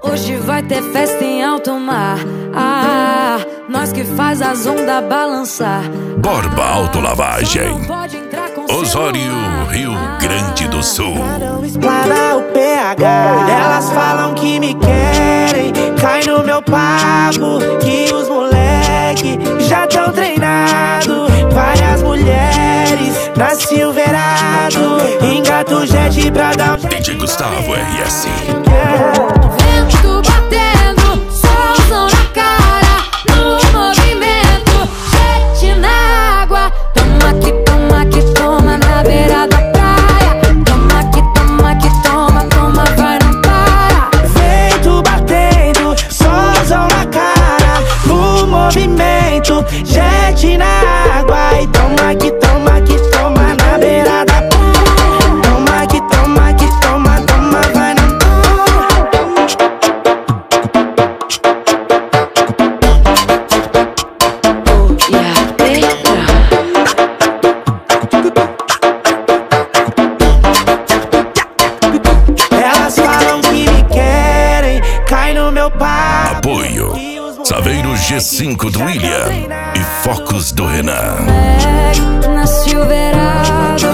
Hoje vai ter festa em alto mar. Ah, nós que faz as ondas balançar. Borba Autolavagem, Osório, Rio Grande do Sul. Para o PH, elas falam que me querem, cai no meu papo, que os moleque já tão treinado. Várias mulheres na Silverado, engata o jet pra dar DJ Gustavo RS. Vento batendo, solzão na cara, no movimento, jet na água. Toma que toma na beira da praia. Toma que toma, vai não para. vento batendo, solzão na cara, no movimento, jet na água. E toma que toma na beira da praia. Toma que toma, vai não Elas falam que me querem, cai no meu papo. Apoio Saveiro G5 do William e Focus do Renan. Na Silverado.